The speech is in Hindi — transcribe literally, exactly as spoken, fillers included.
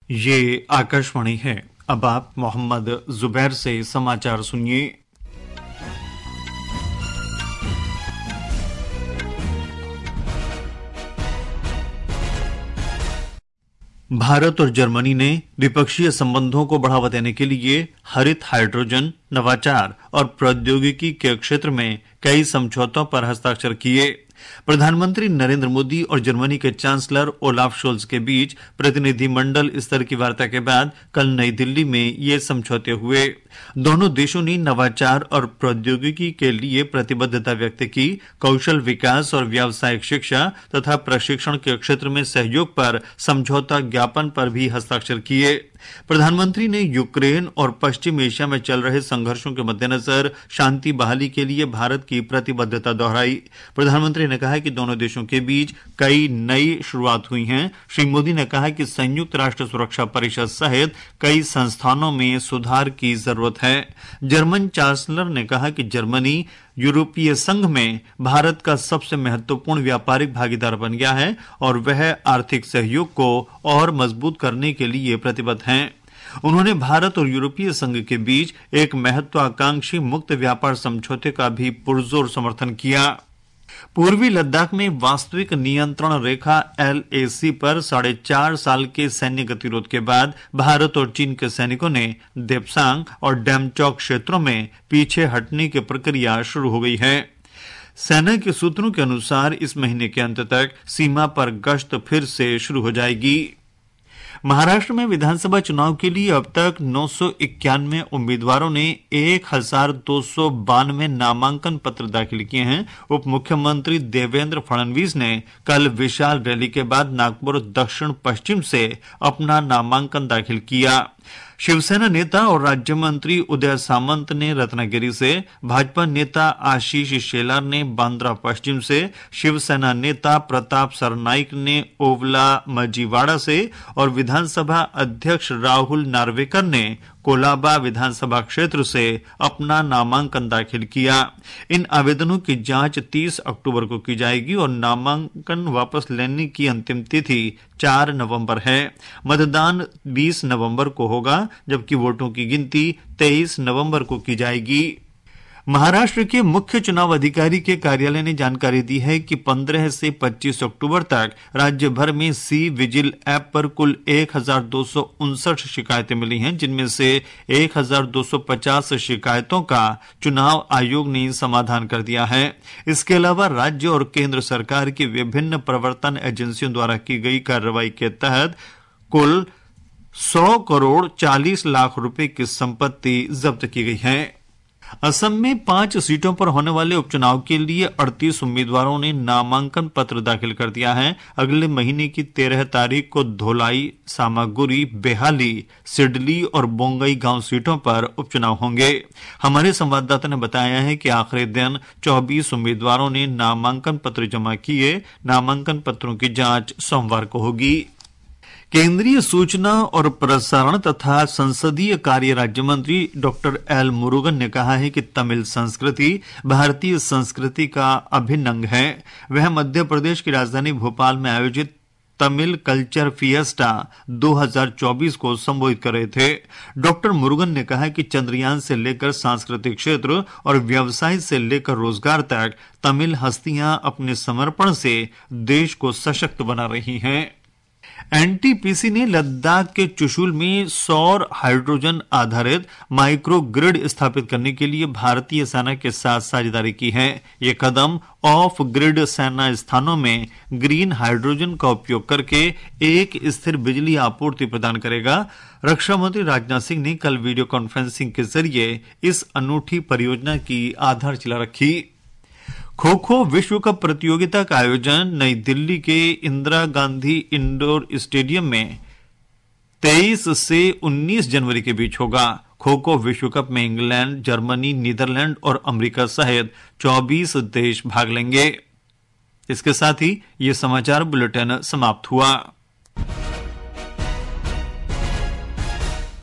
ये आकाशवाणी है। अब आप मोहम्मद जुबैर से समाचार सुनिए। भारत और जर्मनी ने द्विपक्षीय संबंधों को बढ़ावा देने के लिए हरित हाइड्रोजन, नवाचार और प्रौद्योगिकी के क्षेत्र में कई समझौतों पर हस्ताक्षर किए। प्रधानमंत्री नरेंद्र मोदी और जर्मनी के चांसलर ओलाफ शोल्ज के बीच प्रतिनिधिमंडल स्तर की वार्ता के बाद कल नई दिल्ली में ये समझौते हुए। दोनों देशों ने नवाचार और प्रौद्योगिकी के लिए प्रतिबद्धता व्यक्त की, कौशल विकास और व्यावसायिक शिक्षा तथा प्रशिक्षण के क्षेत्र में सहयोग पर समझौता ज्ञापन पर भी हस्ताक्षर किए। प्रधानमंत्री ने यूक्रेन और पश्चिम एशिया में चल रहे संघर्षों के मद्देनजर शांति बहाली के लिए भारत की प्रतिबद्धता दोहराई। प्रधानमंत्री ने कहा कि दोनों देशों के बीच कई नई शुरुआत हुई हैं। श्री मोदी ने कहा कि संयुक्त राष्ट्र सुरक्षा परिषद सहित कई संस्थानों में सुधार की जरूरत है। जर्मन चांसलर ने कहा कि जर्मनी यूरोपीय संघ में भारत का सबसे महत्वपूर्ण व्यापारिक भागीदार बन गया है और वह आर्थिक सहयोग को और मजबूत करने के लिए प्रतिबद्ध हैं। उन्होंने भारत और यूरोपीय संघ के बीच एक महत्वाकांक्षी मुक्त व्यापार समझौते का भी पुरजोर समर्थन किया। पूर्वी लद्दाख में वास्तविक नियंत्रण रेखा एल ए सी पर साढ़े चार साल के सैन्य गतिरोध के बाद भारत और चीन के सैनिकों ने देपसांग और डेमचौक क्षेत्रों में पीछे हटने की प्रक्रिया शुरू हो गई है। सेना के सूत्रों के अनुसार इस महीने के अंत तक सीमा पर गश्त फिर से शुरू हो जाएगी। महाराष्ट्र में विधानसभा चुनाव के लिए अब तक नौ सौ इक्यानवे उम्मीदवारों ने एक हजार दो सौ बानवे नामांकन पत्र दाखिल किए हैं। उप मुख्यमंत्री देवेंद्र फडणवीस ने कल विशाल रैली के बाद नागपुर दक्षिण पश्चिम से अपना नामांकन दाखिल किया। शिवसेना नेता और राज्य मंत्री उदय सामंत ने रत्नागिरी से, भाजपा नेता आशीष शेलार ने बांद्रा पश्चिम से, शिवसेना नेता प्रताप सरनाइक ने ओवला मजीवाड़ा से और विधानसभा अध्यक्ष राहुल नार्वेकर ने कोलाबा विधानसभा क्षेत्र से अपना नामांकन दाखिल किया। इन आवेदनों की जांच तीस अक्टूबर को की जाएगी और नामांकन वापस लेने की अंतिम तिथि चार नवंबर है। मतदान बीस नवंबर को होगा, जबकि वोटों की गिनती तेईस नवंबर को की जाएगी। महाराष्ट्र के मुख्य चुनाव अधिकारी के कार्यालय ने जानकारी दी है कि पंद्रह से पच्चीस अक्टूबर तक राज्य भर में सी विजिल ऐप पर कुल एक हजार दो सौ उनसठ शिकायतें मिली हैं, जिनमें से एक हजार दो सौ पचास शिकायतों का चुनाव आयोग ने समाधान कर दिया है। इसके अलावा राज्य और केंद्र सरकार की विभिन्न प्रवर्तन एजेंसियों द्वारा की गई कार्रवाई के तहत कुल सौ करोड़ चालीस लाख रुपए की संपत्ति जब्त की गई है। असम में पांच सीटों पर होने वाले उपचुनाव के लिए अड़तीस उम्मीदवारों ने नामांकन पत्र दाखिल कर दिया है। अगले महीने की तेरह तारीख को धोलाई, सामागुरी, बेहाली, सिडली और बोंगई गांव सीटों पर उपचुनाव होंगे। हमारे संवाददाता ने बताया है कि आखिरी दिन चौबीस उम्मीदवारों ने नामांकन पत्र जमा किए। नामांकन पत्रों की जांच सोमवार को होगी। केंद्रीय सूचना और प्रसारण तथा संसदीय कार्य राज्य मंत्री डॉक्टर एल मुरुगन ने कहा है कि तमिल संस्कृति भारतीय संस्कृति का अभिन्न अंग है। वह मध्य प्रदेश की राजधानी भोपाल में आयोजित तमिल कल्चर फिएस्टा दो हज़ार चौबीस को संबोधित कर रहे थे। डॉक्टर मुरुगन ने कहा कि चंद्रयान से लेकर सांस्कृतिक क्षेत्र और व्यवसाय से लेकर रोजगार तक तमिल हस्तियां अपने समर्पण से देश को सशक्त बना रही हैं। एन टी पी सी ने लद्दाख के चुशुल में सौर हाइड्रोजन आधारित माइक्रो ग्रिड स्थापित करने के लिए भारतीय सेना के साथ साझेदारी की है। यह कदम ऑफ ग्रिड सेना स्थानों में ग्रीन हाइड्रोजन का उपयोग करके एक स्थिर बिजली आपूर्ति प्रदान करेगा। रक्षा मंत्री राजनाथ सिंह ने कल वीडियो कॉन्फ्रेंसिंग के जरिए इस अनूठी परियोजना की आधारशिला रखी। खो खो विश्व कप प्रतियोगिता का आयोजन नई दिल्ली के इंदिरा गांधी इंडोर स्टेडियम में तेईस से उन्नीस जनवरी के बीच होगा। खो खो विश्व कप में इंग्लैंड, जर्मनी, नीदरलैंड और अमेरिका सहित चौबीस देश भाग लेंगे। इसके साथ ही ये समाचार बुलेटिन समाप्त हुआ।